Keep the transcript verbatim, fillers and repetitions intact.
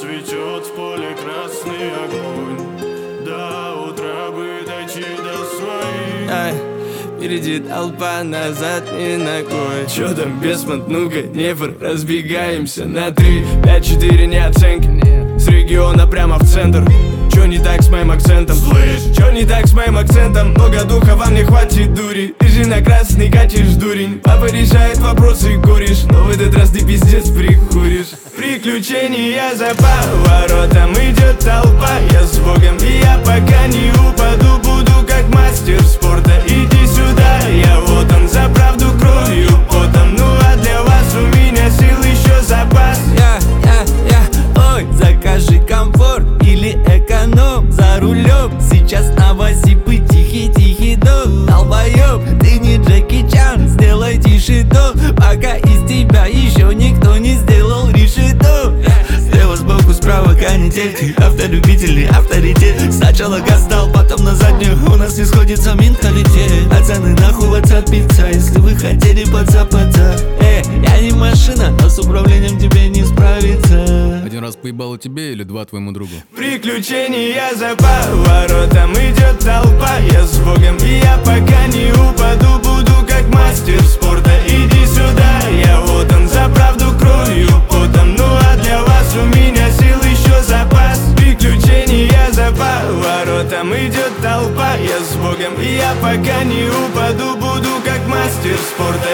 цветет в поле красный огонь. До утра бы дойти до своих. Ай, впереди толпа, назад ни ногой. Чё там, бесмонт, ну-ка, Днепр. Разбегаемся на три, пять, четыре, не оценки. С региона прямо в центр. Чё не так с моим акцентом? Слышь, чё не так с моим акцентом? Много духа, вам не хватит дури. Ты же на красный катишь, дурень. Папа решает вопросы, куришь, но в этот раз ты пиздец прикуришь. Приключения за поворотом, идет толпа. Я с Богом, и я пока не упаду, буду как мастер спорта. Иди сюда, я вот он, за правду кровью, потом. Ну а для вас у меня сил еще запас. Я, я, я, ой, закажи комфорт или эконом за рулем. Сейчас на Васипы тихий-тихий дом. Долбоёб, ты не Джеки Чан, сделай тише тон, пока из тебя еще никто не сделал решето. Слева сбоку, справа канитель, ты автолюбитель, авторитет. Сначала газ дал, потом на заднюю, у нас не сходится менталитет. Пацаны, нахуй WhatsApp пицца, если вы хотели подцапаться. Э, я не машина, но с управлением тебе не справиться. Один раз поебало тебе или два твоему другу? Приключения за поворотом, идет толпа. Я с Богом, и я пока не упаду, буду как мастер спорта. Иди сюда, я вот он, за правду кровью, потом. Ну а для вас у меня сил еще запас. Приключения за поворотом, идет толпа. Я с Богом, и я пока не упаду, буду как мастер спорта.